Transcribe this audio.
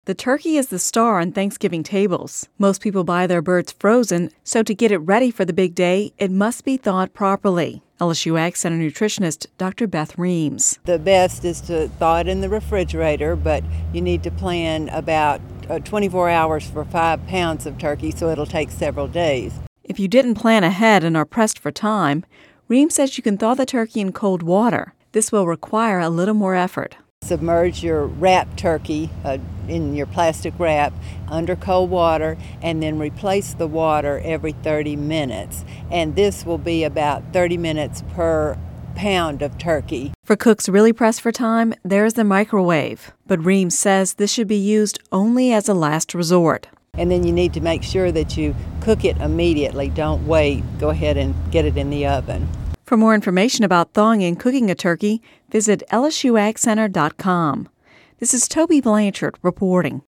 The turkey is the star on Thanksgiving tables. Most people buy their birds frozen, so to get it ready for the big day, it must be thawed properly. LSU Ag Center nutritionist Dr. Beth Reams. The best is to thaw it in the refrigerator, but you need to plan about 24 hours for 5 pounds of turkey, so it'll take several days. If you didn't plan ahead and are pressed for time, Reams says you can thaw the turkey in cold water. This will require a little more effort. Submerge your wrapped turkey in your plastic wrap under cold water and then replace the water every 30 minutes. And this will be about 30 minutes per pound of turkey. For cooks really pressed for time, there's the microwave. But Reams says this should be used only as a last resort. And then you need to make sure that you cook it immediately. Don't wait. Go ahead and get it in the oven. For more information about thawing and cooking a turkey, visit lsuagcenter.com. This is Toby Blanchard reporting.